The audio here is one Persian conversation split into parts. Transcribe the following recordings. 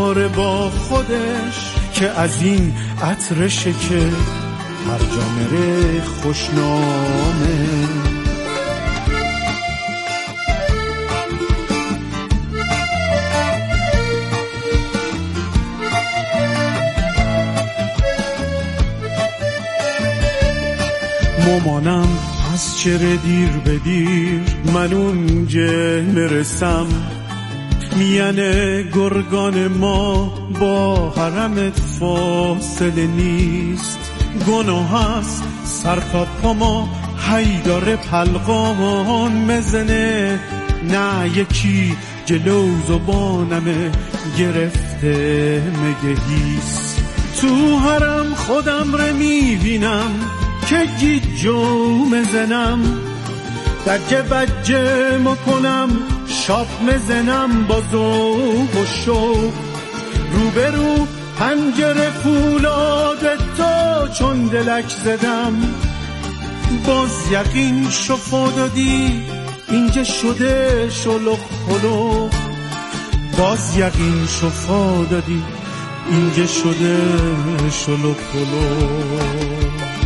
میاره با خودش که از این عطرشه که هر جا میره خوشنامه. مامانم از چره دیر به دیر من اونجا میرسم، میانه گرگان ما با حرمت فاصله نیست. گناه هست سر تا پا ما هی داره پلقان مزنه، نه یکی جلو زبانمه گرفته مگه هیست. تو حرم خودم رو میبینم که گیجو مزنم، دجه بجه مکنم شاب مزنم با ذوق و شوق. روبرو پنجره فولاد تو چون دلک زدم، باز یقین شفا دادی اینجا شده شلوغ پلوغ. باز یقین شفا دادی اینجا شده شلوغ پلوغ.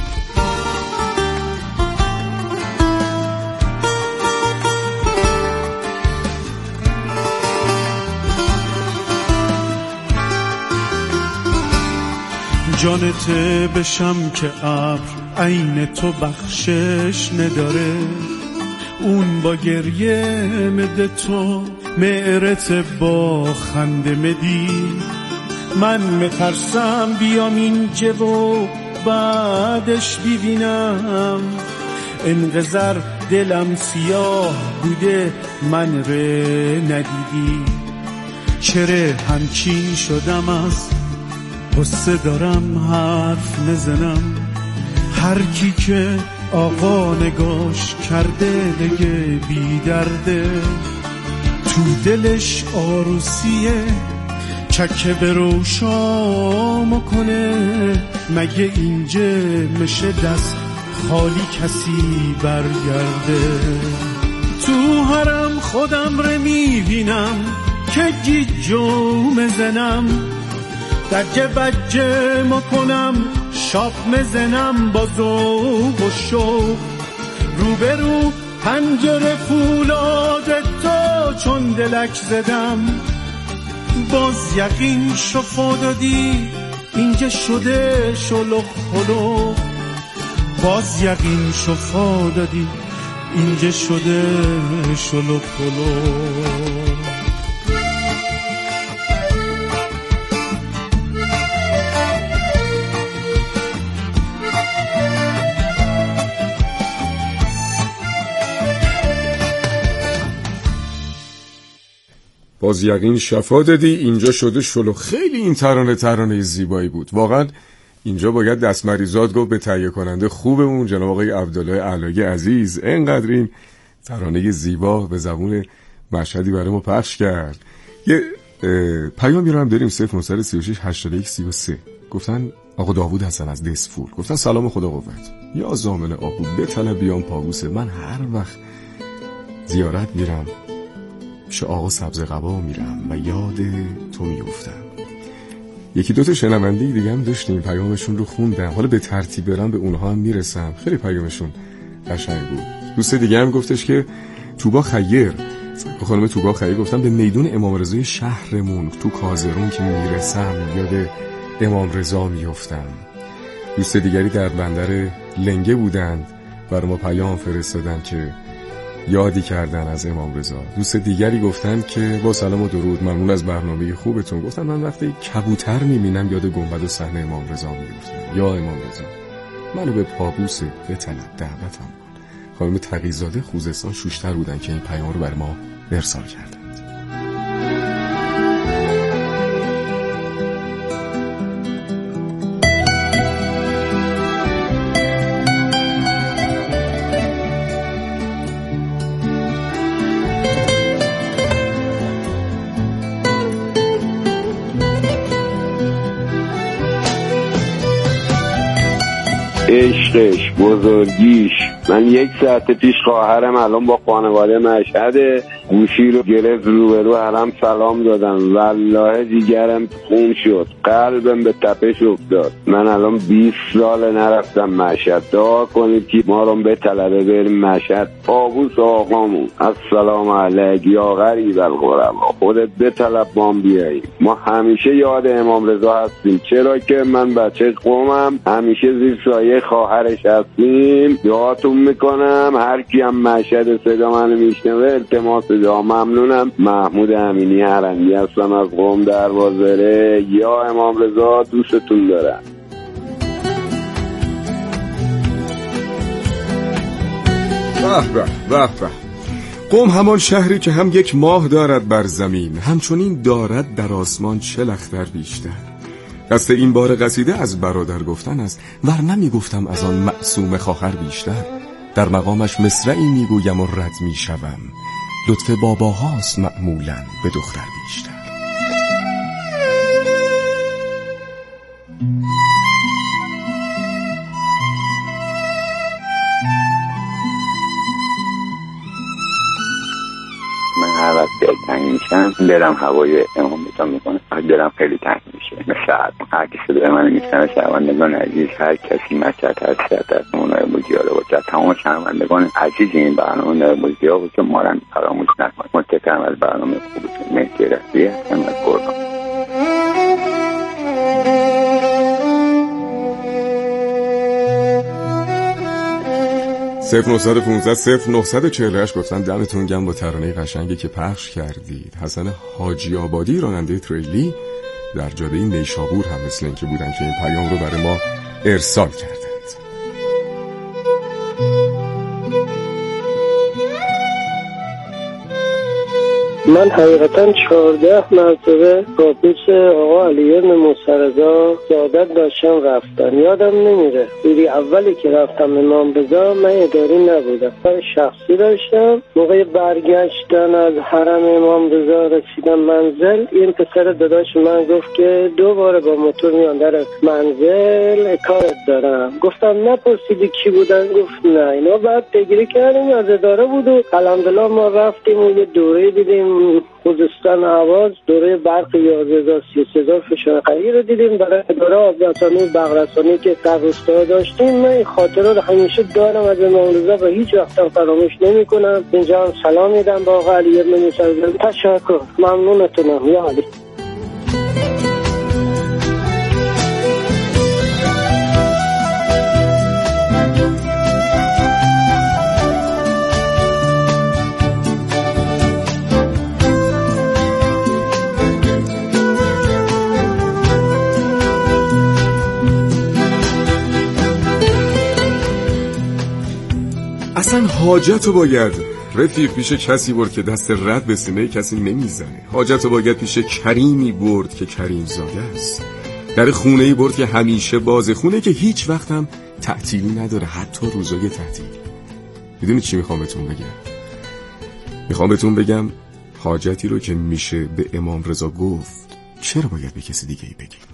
جانت بشم که ابر عین تو بخشش نداره، اون با گریه مده تو معرت با خنده مدی. من مترسم بیام اینجا و بعدش ببینم انقدر دلم سیاه بوده من ره ندیدی. چرا همچین شدم از قصه دارم حرف نزنم، هر کی که آقا نگاش کرده دیگه بی درده. تو دلش آروسیه چکه به روشام کنه، مگه اینجا میشه دست خالی کسی برگرده. تو حرم خودم رو میبینم که گیجو مزنم، دجه بجه مکنم شاب مزنم با ذوق و شوق. روبرو پنجره فولاد تو چون دلک زدم، باز یقین شفا دادی اینجا شده شلوغ پلوغ. باز یقین شفا دادی اینجا شده شلوغ پلوغ. باز یقین شفا دادی اینجا شده شلوغ. خیلی این ترانه زیبایی بود واقعا. اینجا باید دست مریزاد گفت به تهیه کننده خوبمون جناب آقای عبدالله علایی عزیز، اینقدر این ترانه زیبا به زبون مشهدی برای ما پخش کرد. یه پیامی رو هم داریم 0936 81 33. گفتن آقا داوود حسن از دسفول، گفتن سلام خدا قوت، یا زامن آهو بطلب بیام پابوسه، من هر وقت زیارت میرم پیش آقا سبز قبا میرم و یاد تو میفتم. یکی دوتا شنونده دیگه هم داشتیم پیامشون رو خوندم، حالا به ترتیب برم به اونها هم میرسم. خیلی پیامشون قشنگ بود. دوست دیگه هم گفتش که توبا خیر، خانم توبا خیر، گفتم به میدون امام رضای شهرمون تو کازرون که میرسم یاد امام رضا میفتم. دوست دیگری در بندر لنگه بودند برای ما پیام فرستادن که یادی کردن از امام رضا. دوست دیگری گفتن که با سلام و درود ممنون از برنامه خوبتون. گفتن من وقتی کبوتر میبینم یاد گنبد و صحن امام رضا میفتم. یا امام رضا منو به پابوس بطلب دعوتم کن. خانم تقی‌زاده خوزستان شوشتر بودن که این پیام رو بر ما ارسال کردند. عشقش، بزرگیش، من 1 ساعت پیش خواهرم الان با خانواده مشهد گوشی رو گرفت روبرو حرم سلام دادم، والله دیگرم خون شد، قلبم به تپش افتاد. من الان 20 سال نرفتم مشهد. دعا کنید که ما رو به طلبه بریم مشهد. طاووس آقامون السلام علیک یا غریب الغربا، خودت به طلب ما بیاییم. ما همیشه یاد امام رضا هستیم، چرا که من بچه قومم همیشه زیر سایه خواهرش هستیم. دعاتون میکنم هر کی هم مشهد صدا منو میشنوه التماس دعا. ممنونم. محمود امینی هرندی هستم از قم دروازه. یا امام رضا دوستتون دارم. به به. قم همان شهری که هم یک ماه دارد بر زمین، همچنین دارد در آسمان چه لختر بیشتر. دست این بار قصیده از برادر گفتن است، ورنه میگفتم از آن معصوم خواهر بیشتر. در مقامش مصرعی میگویم و رد میشوم، لطف باباهاست معمولاً به دختر بیشتر. من هر وقت تنگ میشم دلم هوای امام رضا میکنه، دلم خیلی تنگ میشه. مثل هر کسی صدای من میشنوه، شنوندگان عزیز، هر کسی مشهد هست از اونای بزیاره باشه، تمام شنوندگان عزیز این برنامه نای بزیاره باشه، ما رو فراموش نکنید. متشکرم از برنامه خوبتون. مهدی رفیعی هستم از گرگان. 0915-0948 گفتن دمتون گرم با ترانه قشنگی که پخش کردید. حسن حاجی آبادی راننده تریلی در جاده نیشابور هم مثل این که بودن که این پیام رو برای ما ارسال کردند. من حقیقتا 14 مرتبه کابوس آقا علی بن موسی رضا سعادت داشتم رفتم، یادم نمیره. روزی اولی که رفتم امام رضا من اداری نبودم، شخصی داشتم. موقع برگشتن از حرم امام رضا رسیدم منزل، این پسر داداش من گفت که 2 بار با موتور میان در منزل کارت دارم. گفتم نپرسیدی کی بودن؟ گفت نه. اینا بعد پیگیری کردیم از اداره بود و الحمدلله ما رفتیم و یه دوره دیدیم خوزستان آواز، دوره برق 11300 فشارخری رو دیدیم. برای اداره آبرسانی بغرسانی که در روستا داشتیم. من این خاطره رو همیشه دارم از امام رضا و هیچ وقت فراموش نمی کنم. اینجا هم سلام میدم با آقا علی بن موسی رضا. تشکر، ممنونتونم یا علی. اصلا حاجتو باید رفیق پیش کسی برد که دست رد به سینه کسی نمیزنه. حاجتو باید پیش کریمی برد که کریم زاده است. در خونه‌ای برد که همیشه بازه، خونه که هیچ وقت هم تعطیلی نداره، حتی روزای تعطیل. میدونی چی میخوام بهتون بگم؟ میخوام بهتون بگم حاجتی رو که میشه به امام رضا گفت، چرا باید به کسی دیگه ای بگیم؟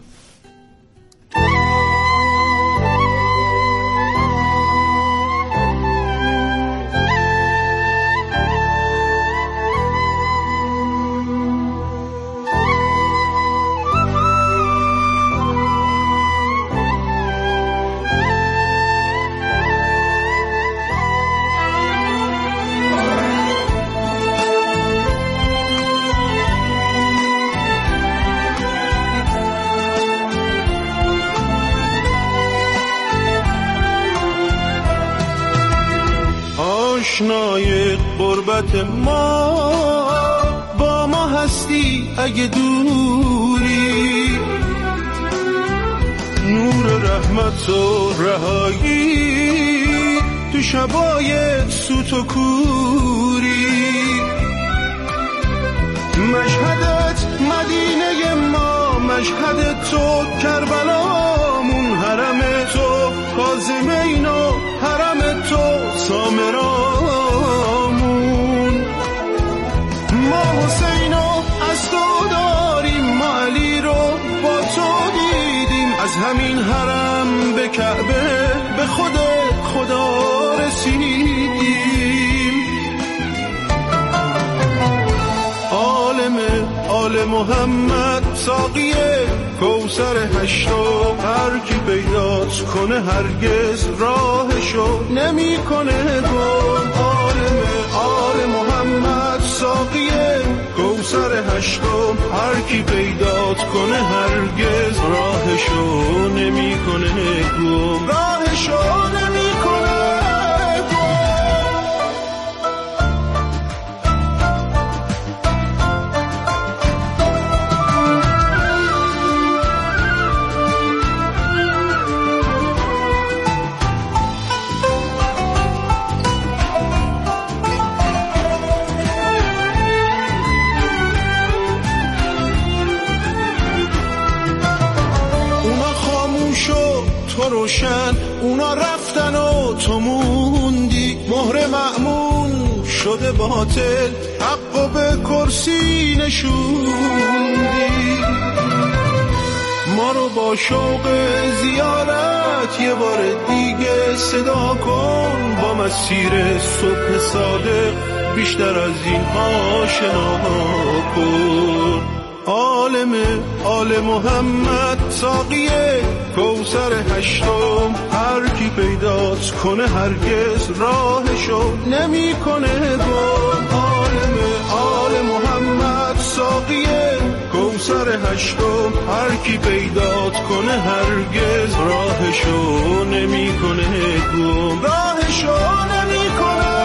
آشنای غربت ما با ما هستی اگه دوری، نور رحمت و رهایی تو شبای سوت و کوری. مشهدت مدینه ما، مشهد تو کربلامون، حرم تو کاظمین و حرم تو سامرامون. ما حسین و از تو داریم، ما علی رو با تو دیدیم، از همین حرم به کعبه به خود خدا رسیدیم. آل محمد ساقی کوثر هشتم، هر کی پیداش کنه هرگز راهشو نمیکنه گم. آل محمد ساقی کوثر هشتم، هر کی پیدات کنه هرگز راهشو نمیکنه گم، راهشو نمیکنه. تو روشن، اونا رفتن و تو موندی، مهر مأمون شده باطل، حق به کرسی نشوندی. ما رو با شوق زیارت یه بار دیگه صدا کن، با مسیر صبح صادق بیشتر از این آشنا کن. آل محمد ساقی کوثر هشتم، هر کی پیدات کنه هرگز راهشو نمیکنه گم. آل محمد ساقی کوثر هشتم، هر کی پیدات کنه هرگز راهشو نمیکنه گم، راهشو نمیکنه.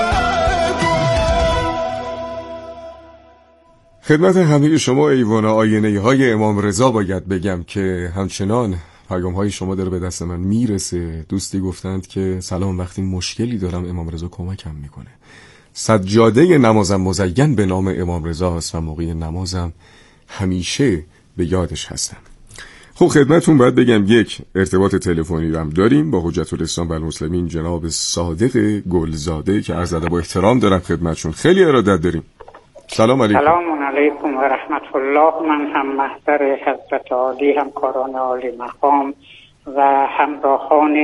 خدمت همه شما ایوان آینه های امام رضا باید بگم که همچنان پیام های شما داره به دست من میرسه. دوستی گفتند که سلام، وقتی مشکلی دارم امام رضا کمکم میکنه. سجاده نمازم مزین به نام امام رضا است و موقع نمازم همیشه به یادش هستم. خب خدمتون باید بگم یک ارتباط تلفنی رو هم داریم با حجت الاسلام و المسلمین جناب صادق گلزاده که عرض ادب و احترام دارم خدمتشون. خیلی ارادت داریم. سلام علیکم. سلام علیکم و رحمت الله. من هم محضر حضرت عالی، همکاران عالی مقام و همراهان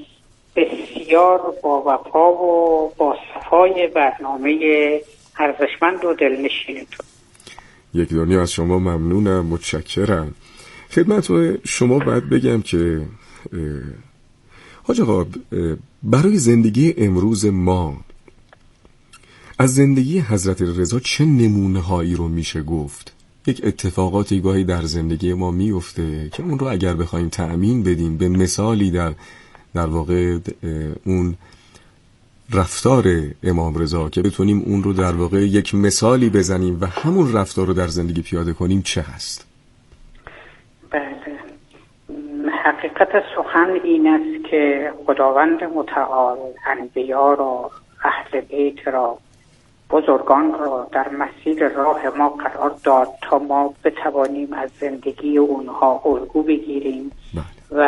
بسیار با وفا و با صفای برنامه ارزشمند و دلنشینتون. یک دنیا از شما ممنونم، متشکرم. خدمت شما باید بگم که حاج آقا برای زندگی امروز ما از زندگی حضرت رضا چه نمونه هایی رو میشه گفت؟ یک اتفاقاتی گاهی در زندگی ما میفته که اون رو اگر بخوایم تأمین بدیم به مثالی در واقع اون رفتار امام رضا که بتونیم اون رو در واقع یک مثالی بزنیم و همون رفتار رو در زندگی پیاده کنیم، چه هست؟ بله، حقیقت سخن این است که خداوند متعال انبیا را، اهل بیت را، بزرگان را در مسیر راه ما قرار داد تا ما بتوانیم از زندگی اونها الگو بگیریم و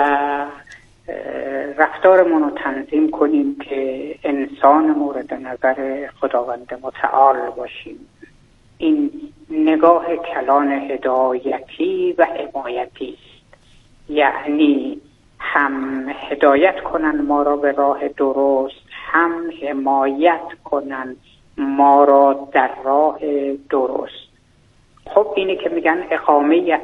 رفتارمون رو تنظیم کنیم که انسان مورد نظر خداوند متعال باشیم. این نگاه کلان هدایتی و حمایتی است، یعنی هم هدایت کنن ما را به راه درست، هم حمایت کنن ما را در راه درست. خب اینه که میگن اقامه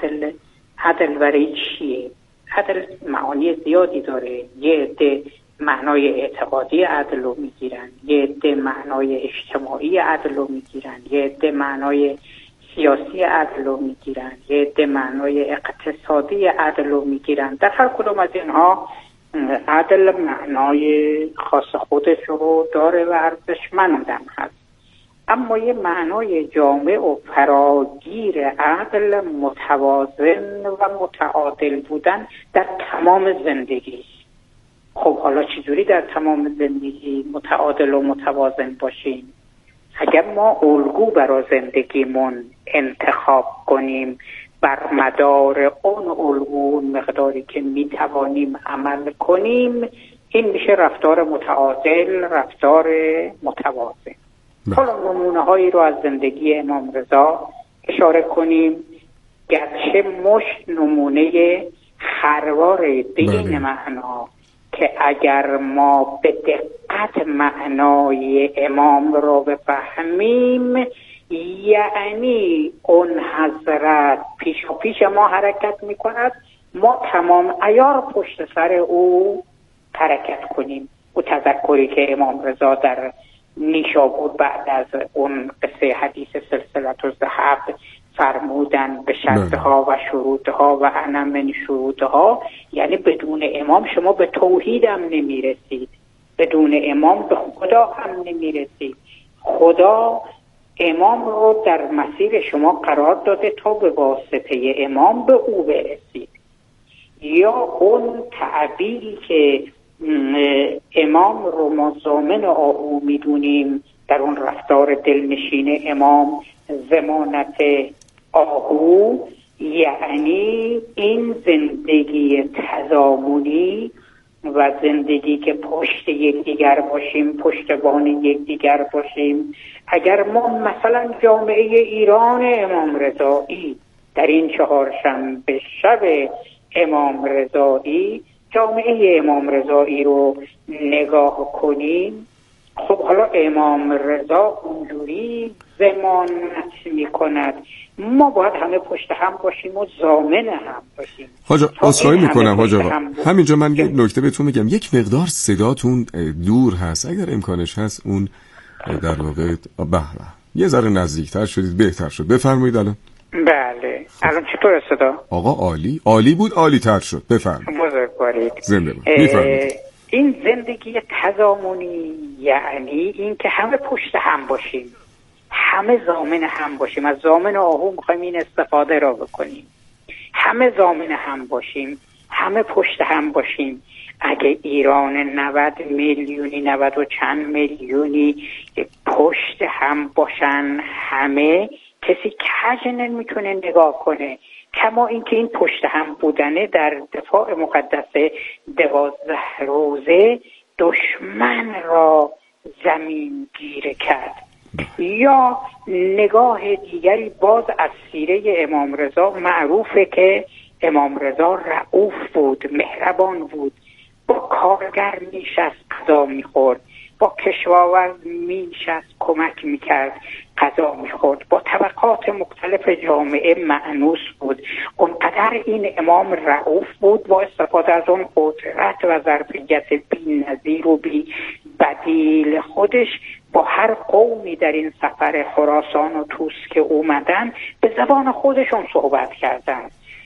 عدل برای چیه؟ عدل معانی زیادی داره. یه عده معنای اعتقادی عدل رو میگیرن، یه عده معنای اجتماعی عدل رو میگیرن، یه عده معنای سیاسی عدل رو میگیرن، یه عده معنای اقتصادی عدل رو میگیرن. در هر کدوم از اینها عدل معنای خاص خودش رو داره و ارزشمندم هست. اما یه معنای جامع و فراگیر عدل متوازن و متعادل بودن در تمام زندگی. خب حالا چجوری در تمام زندگی متعادل و متوازن باشیم؟ اگر ما الگو برای زندگیمون انتخاب کنیم، بر مدار اون الگو مقداری که میتوانیم عمل کنیم، این میشه رفتار متعادل، رفتار متوازن. حالا نمونه هایی رو از زندگی امام رضا اشاره کنیم، گرچه مش نمونه خروار به این معنا که اگر ما به دقت معنای امام رو بفهمیم، یعنی اون حضرت پیش ما حرکت میکند، ما تمام عیار پشت سر او حرکت کنیم. او تذکری که امام رضا در نیشابور بعد از اون قصه حدیث سلسله الذهب فرمودن به شرطها و شروطها و انا من شروطها، یعنی بدون امام شما به توحید هم نمیرسید، بدون امام به خدا هم نمیرسید. خدا امام رو در مسیر شما قرار داده تا به واسطه امام به او برسید. یا اون تعبیری که امام رو ما ضامن آهو میدونیم، در اون رفتار دلنشین امام ضمانت آهو، یعنی این زندگی تضامنی و زندگی که پشت یکدیگر باشیم، پشتبان یکدیگر باشیم. اگر ما مثلا جامعه ایران امام رضایی در این چهارشنبه شب امام رضایی، جامعه امام رضایی رو نگاه کنیم، خب حالا امام رضا اونجوری ضمانت میکند، ما باید همه پشت هم باشیم و ضامن هم باشیم. حاجا عذرخواهی میکنم حاجا، همینجا من یه نکته بهتون میگم، یک مقدار صداتون دور هست، اگر امکانش هست اون در واقع یه ذره نزدیکتر شدید بهتر شد. بفرمایید الان. بله الان چطور صدا؟ آقا عالی بود، عالی تر شد. بفرمایید. بزرگوارید. زنده باد. میفرمایید. این زندگی تضامنی یعنی این که همه پشت هم باشیم، همه ضامن هم باشیم. از ضامن آهو میخوایم این استفاده را بکنیم. همه ضامن هم باشیم، همه پشت هم باشیم. اگه ایران 90 میلیونی 90 و چند میلیونی پشت هم باشن، همه کسی کج نمیتونه نگاه کنه. کما اینکه این پشت هم بودنه در دفاع مقدس 12 روزه دشمن را زمین گیر کرد. یا نگاه دیگری باز از سیره امام رضا معروفه که امام رضا رؤوف بود، مهربان بود، با کارگر میشست غذا میخورد، با کشاورز میشست کمک میکرد غذا میخورد، با طبقات مختلف جامعه مأنوس بود. اونقدر این امام رؤوف بود با استفاده از اون قدرت و ظرفیت بی نظیر و بی بدیل خودش، با هر قومی در این سفر خراسان و توس که اومدن به زبان خودشون صحبت کردن.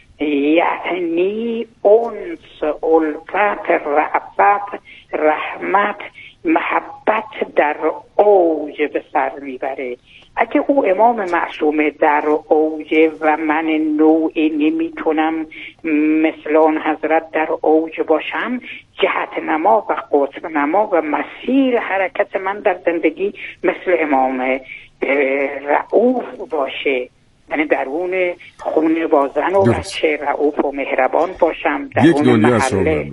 یعنی انس، الفت، رأفت، رحمت، محبت در اوج به سر میبره. اگه او امام معصوم در اوج و من نوعی نمیتونم مثل آن حضرت در اوج باشم، جهت نما و قطب نما و مسیر حرکت من در زندگی مثل امام رؤوف باشه، یعنی درون خونه با زن و بچه رؤوف و مهربان باشم، درون محله.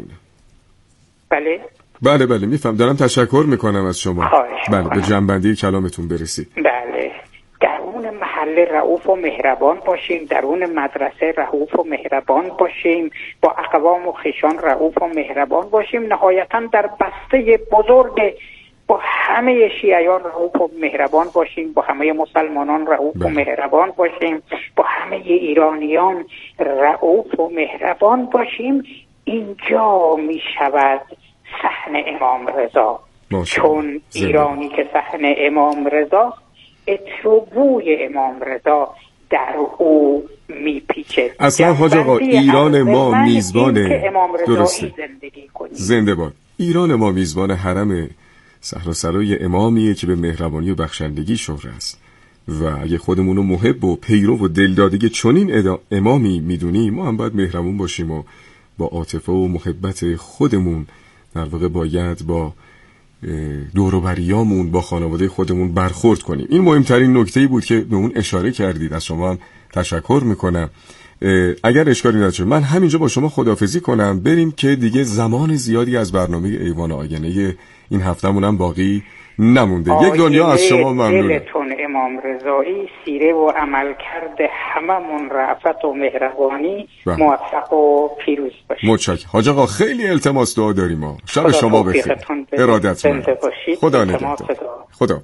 بله میفهم. دارم تشکر میکنم از شما. بله به جنبندی کلامتون برسید. بله درون محله رؤوف و مهربان باشیم، درون مدرسه رؤوف و مهربان باشیم، با اقوام و خویشان رؤوف و مهربان باشیم، نهایتا در بسته بزرگ با همه شیعیان رؤوف و مهربان باشیم، با همه مسلمانان رؤوف و مهربان باشیم، با همه ایرانیان رؤوف و مهربان باشیم. اینجا می شود صحن امام رضا. چون ایرانی که صحن امام رضا، عطر و بوی امام رضا در او میپیچه. اصلا حاج آقا ایران ما میزبان، درسته، زنده باد، ایران ما میزبان حرم صحراسرای امامیه که به مهربانی و بخشندگی شهره است و اگه خودمونو محب و پیرو و دلدادگی چنین امامی میدونیم، ما هم باید مهربون باشیم و با عاطفه و محبت خودمون در واقع باید با دور و بریامون، با خانواده خودمون برخورد کنیم. این مهمترین نکته‌ای بود که به اون اشاره کردید. از شما هم تشکر میکنم. اگر اشکالی نداره من همینجا با شما خداحافظی کنم، بریم که دیگه زمان زیادی از برنامه ایوان آینه این هفته‌مون هم باقی نمونده. یک دنیا از شما ممنونه. دلتون امام رضایی، سیره و عمل کرده هممون رأفت و مهربانی، موفق و پیروز باشید. متشکرم حاج آقا، خیلی التماس دعا داریم ما. شب شما بخیر. ارادتمند. خدا نگهدار. خدا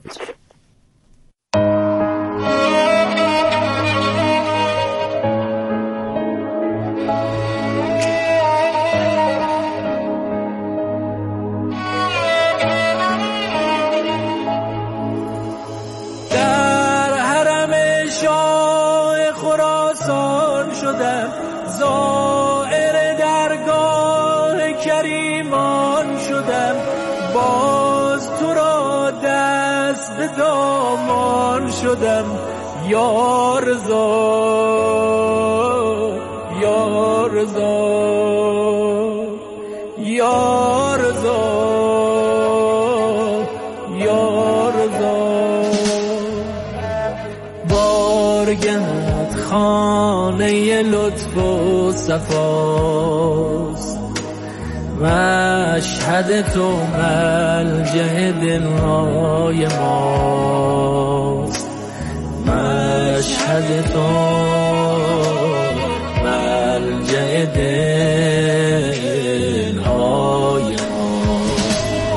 زائر درگاه کریمان شدم، باز تو را دست به دامان شدم. یا رضا یا رضا یا رضا یا رضا، بارگهت خانه لطف و صفاست، مشهد تو ملجأ دلهای ماست، مشهد تو ملجأ دلهای ماست.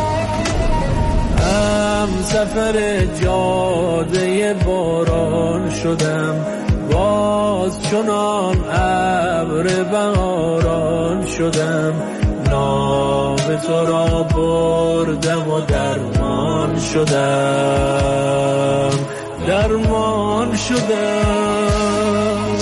هم سفر جاده باران شدم، باز چنان ابر بهاران شدم. نام تو را بردم و درمان شدم، درمان شدم.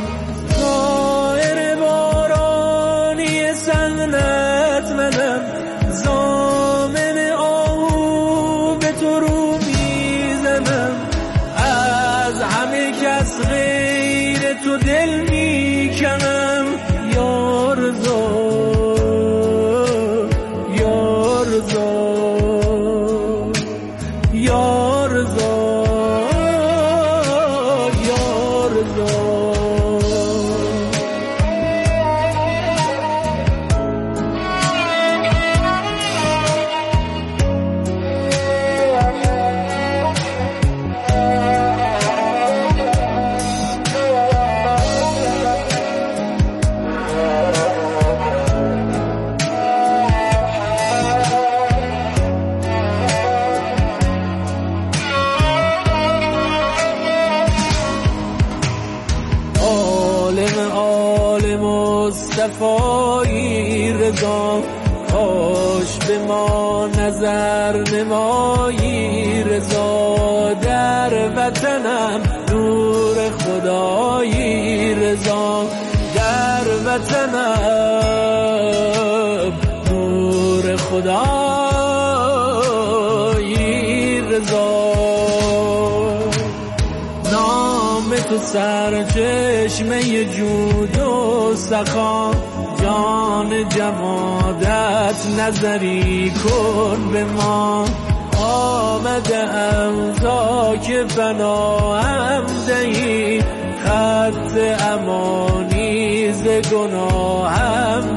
طایر بارانی سنت منم، ضامن آهو به تو رو میزنم. از همه کس غیر تو دل میکنم. یا رضا یا رضا یا رضا یا رضا. مصطفی رضا، کاش به ما نظر نمایی رضا. در وطنم نور خدایی رضا، در وطنم نور خدایی رضا. نام تو سرچشمه جود و سخا، جان جمادت نظری کن به ما. آمدم تا که پناهم دهی، خط امانی ز گناهم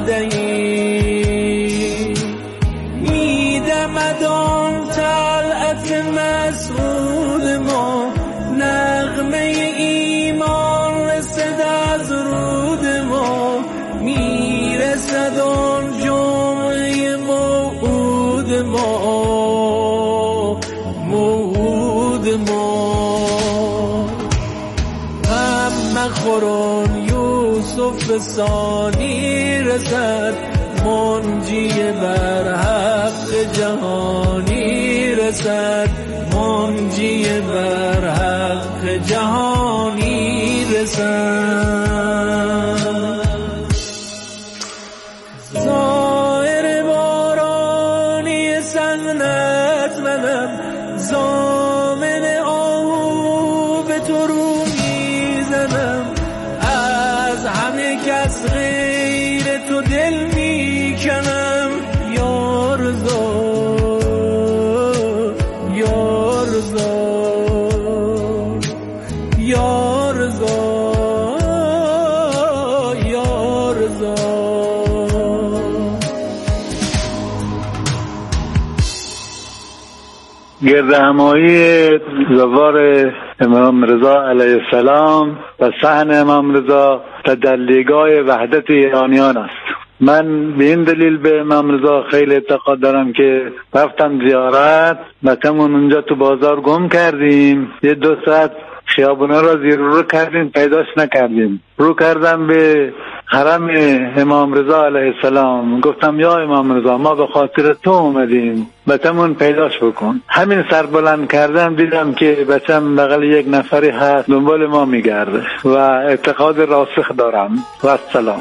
دهی. میدمد آن طلعت مسعود ما، نغمه ایمان رسد از رود ما. میرسد آن جمعه موعود ما، موعود ما. هم مخوران یوسف ثانی رسد، منجی بر حق جهانی رسد، منجی بر حق جهانی رسد. زائر بارانی سنت منم، ضامن آهو به تو رو میزنم. از همه کس غیر تو دل میکنم. یا رضا یا رضا یا رضا یا رضا. گردهمایی زوار امام رضا علیه السلام و صحن امام رضا تجلیگاه وحدت ایرانیان است. من به این دلیل به امام رضا خیلی اعتقاد دارم که رفتم زیارت، مکمون اونجا تو بازار گم کردیم، یه 2 ساعت خیابونا را زیر رو کردیم، پیداش نکردیم. رو کردم به حرم امام رضا علیه السلام، گفتم یا امام رضا ما به خاطر تو اومدیم، بچمون پیداش بکن. همین سر بلند کردم دیدم که بچم بغل یک نفری هست دنبال ما میگرده و اعتقاد راسخ دارم. و السلام.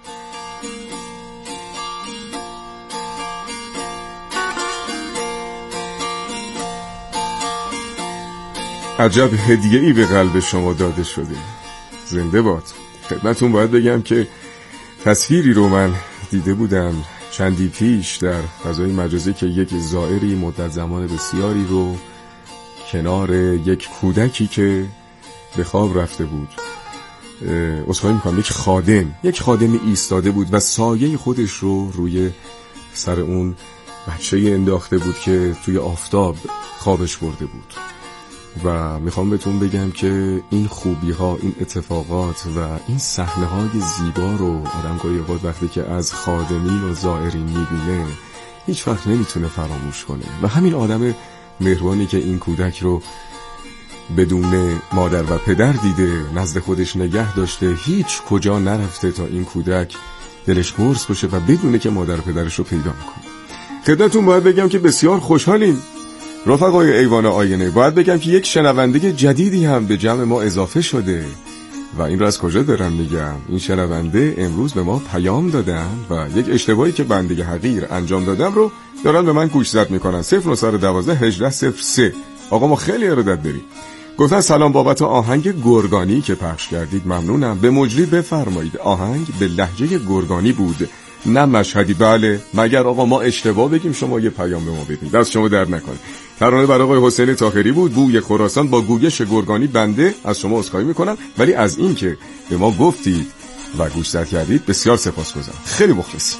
عجب هدیه‌ای به قلب شما داده شده. زنده باد. خدمتون باید بگم که تصویری رو من دیده بودم چندی پیش در فضای مجازی که یک زائری مدت زمان بسیاری رو کنار یک کودکی که به خواب رفته بود، عذرخواهی میکنم، یک خادم ایستاده بود و سایه خودش رو روی سر اون بچه انداخته بود که توی آفتاب خوابش برده بود. و میخوام بهتون بگم که این خوبی ها، این اتفاقات و این صحنه های زیبا رو آدم گاهی اوقات وقتی که از خادمین و زائرین میبینه هیچ وقت نمیتونه فراموش کنه. و همین آدم مهربانی که این کودک رو بدون مادر و پدر دیده، نزد خودش نگه داشته، هیچ کجا نرفته تا این کودک دلش قرص باشه و بدونه که مادر و پدرش رو پیدا میکنه. خدمتتون باید بگم که بسیار خوشحالیم رفقای ایوان آینه. باید بگم که یک شنونده جدیدی هم به جمع ما اضافه شده و این رو از کجا دارم میگم؟ این شنونده امروز به ما پیام دادن و یک اشتباهی که بنده حقیر انجام دادم رو دارن به من گوشزد میکنن. 0912 1803. آقا ما خیلی ارادت داریم. گفتن سلام، بابت آهنگ گرگانی که پخش کردید ممنونم. به مجری بفرمایید آهنگ به لهجه گرگانی بود نه مشهدی. بله، مگر آقا ما اشتباه بگیم شما یه پیام به ما بدید؟ دست شما درد نکنه. ترانه برای آقای حسین طاهری بود، بوی خراسان با گوگش گرگانی. بنده از شما عذرخواهی میکنم، ولی از این که به ما گفتید و گوشزد کردید بسیار سپاسگزارم. خیلی مخلصیم.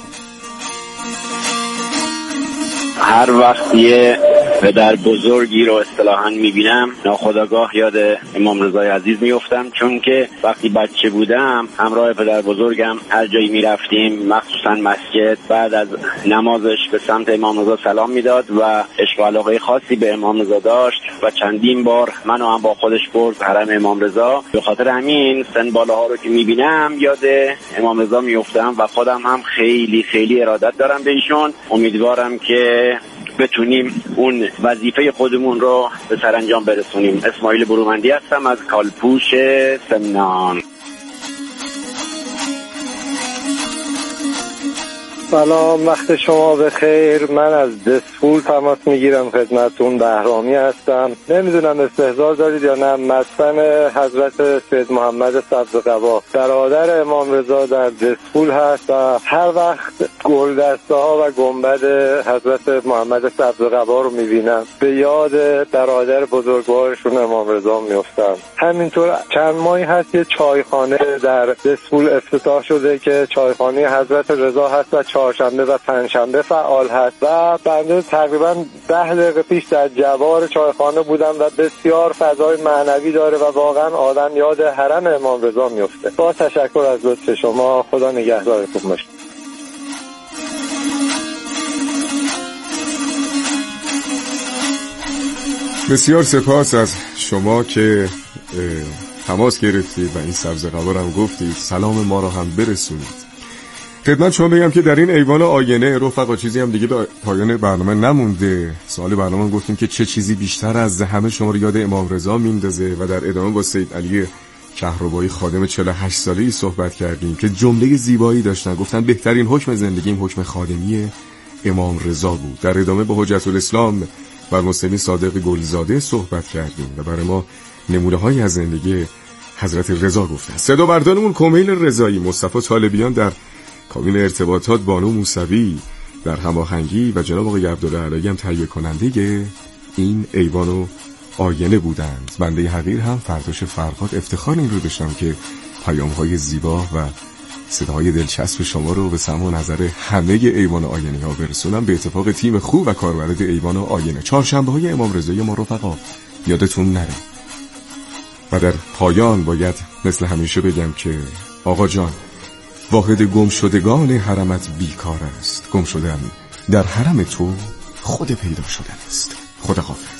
هر وقت یه پدر بزرگی رو اصطلاحاً میبینم ناخودآگاه یاد امام رضای عزیز میافتم، چون که وقتی بچه بودم همراه پدر بزرگم هر جایی میرفتیم، مخصوصاً مسجد، بعد از نمازش به سمت امام رضا سلام میداد و عشق و علاقه خاصی به امام رضا داشت و چندین بار منو هم با خودش برد حرم امام رضا. به خاطر همین سن بالاها رو که میبینم یاد امام رضا میافتم و خودم هم خیلی خیلی ارادت دارم به ایشون. امیدوارم که بتونیم اون وظیفه خودمون رو به سرانجام برسونیم. اسماعیل برومندی هستم از کالپوش سمنان. سلام، وقت شما بخیر. من از دسفول تماس میگیرم خدمتون. بهرامی هستم. نمیدونم استحضار دارید یا نه، مسکن حضرت سید محمد سبزقبا برادر امام رضا در دسفول هست و هر وقت گلدسته ها و گنبد حضرت محمد سبزقبا رو میبینم به یاد برادر بزرگوارشون امام رضا میفتم. همینطور چند ماهی هست یه چایخانه در دسفول افتتاح شده که چایخانه حضرت رضا هست و چهارشنبه و پنجشنبه فعال هست و بنده تقریبا 10 دقیقه پیش در جوار چایخانه بودم و بسیار فضای معنوی داره و واقعا آدم یاد حرم امام رضا میفته. با تشکر از لطف شما. خدا نگهدارتون باشه. بسیار سپاس از شما که تماس گرفتید و این سبزقبا رو هم گفتید. سلام ما رو هم برسونید. خدمت شما بگم که در این ایوان آینه رفقا چیزی هم دیگه به پایان برنامه نمونده. سوال برنامه گفتیم که چه چیزی بیشتر از همه شما رو یاد امام رضا میندازه و در ادامه با سید علی کهربایی خادم 48 ساله‌ای صحبت کردیم که جمله زیبایی داشتن. گفتن بهترین حکم زندگیم حکم خادمی امام رضا بود. در ادامه با حجت الاسلام و مسلمی صادق گلزاده صحبت کردیم و برای ما نمونه‌هایی از زندگی حضرت رضا گفتن. صدا بردارمون کمیل رضایی، مصطفی طالبیان در کابین ارتباطات، بانو موسوی در هماهنگی و جناب آقای عبدالله علایی هم تهیه کننده این ایوان و آینه بودند. بنده حقیر هم فرداش فرهاد افتخار این رو داشتم که پیام‌های زیبا و صداهای دلچسب شما رو به سمع و نظر همه ایوان آینه ها برسونم. به اتفاق تیم خوب و کاربرد ایوان آینه، چهارشنبه های امام رضای ما رفقا یادتون نره. و در پایان باید مثل همیشه بگم که آقا جان، واحد گمشدگان حرمت بیکار است، گم شدم در حرم تو خود پیدا شدن است. خدا حافظ.